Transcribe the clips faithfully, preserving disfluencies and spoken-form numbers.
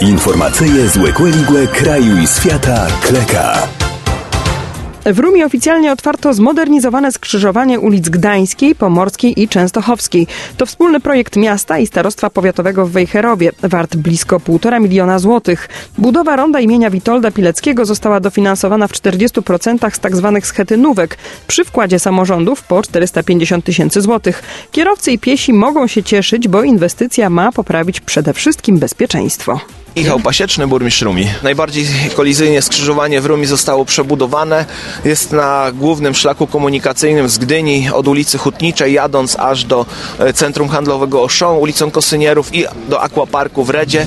Informacyje z Łekłe-Ligłe kraju i świata Kleka. W Rumie oficjalnie otwarto zmodernizowane skrzyżowanie ulic Gdańskiej, Pomorskiej i Częstochowskiej. To wspólny projekt miasta i Starostwa Powiatowego w Wejherowie, wart blisko półtora miliona złotych. Budowa ronda imienia Witolda Pileckiego została dofinansowana w czterdziestu procentach z tzw. schetynówek, przy wkładzie samorządów po czterysta pięćdziesiąt tysięcy złotych. Kierowcy i piesi mogą się cieszyć, bo inwestycja ma poprawić przede wszystkim bezpieczeństwo. Michał Pasieczny, burmistrz Rumi. Najbardziej kolizyjnie skrzyżowanie w Rumi zostało przebudowane. Jest na głównym szlaku komunikacyjnym z Gdyni od ulicy Hutniczej, jadąc aż do centrum handlowego Auchan, ulicą Kosynierów i do Aquaparku w Redzie.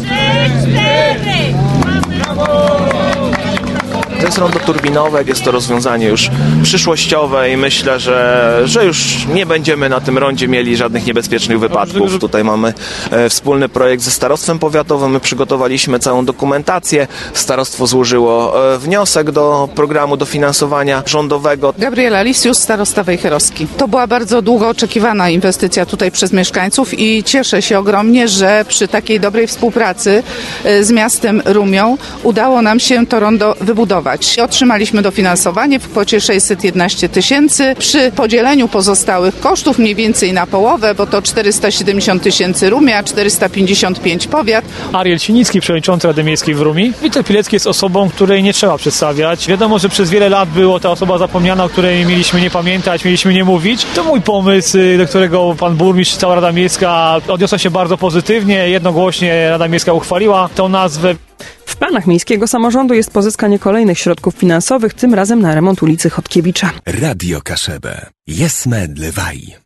To jest rondo turbinowe, jest to rozwiązanie już przyszłościowe i myślę, że, że już nie będziemy na tym rondzie mieli żadnych niebezpiecznych wypadków. Tutaj mamy e, wspólny projekt ze Starostwem Powiatowym, my przygotowaliśmy całą dokumentację, starostwo złożyło e, wniosek do programu dofinansowania rządowego. Gabriela Lisius, starosta wejherowski. To była bardzo długo oczekiwana inwestycja tutaj przez mieszkańców i cieszę się ogromnie, że przy takiej dobrej współpracy e, z miastem Rumią udało nam się to rondo wybudować. Otrzymaliśmy dofinansowanie w kwocie sześćset jedenaście tysięcy. Przy podzieleniu pozostałych kosztów mniej więcej na połowę, bo to czterysta siedemdziesiąt tysięcy Rumia, czterysta pięćdziesiąt pięć powiat. Ariel Sinicki, przewodniczący Rady Miejskiej w Rumi. Witold Pilecki jest osobą, której nie trzeba przedstawiać. Wiadomo, że przez wiele lat była ta osoba zapomniana, o której mieliśmy nie pamiętać, mieliśmy nie mówić. To mój pomysł, do którego pan burmistrz, cała Rada Miejska odniosła się bardzo pozytywnie. Jednogłośnie Rada Miejska uchwaliła tę nazwę. W planach miejskiego samorządu jest pozyskanie kolejnych środków finansowych, tym razem na remont ulicy Chodkiewicza. Radio Kaszebę. Jesme Dlewaj.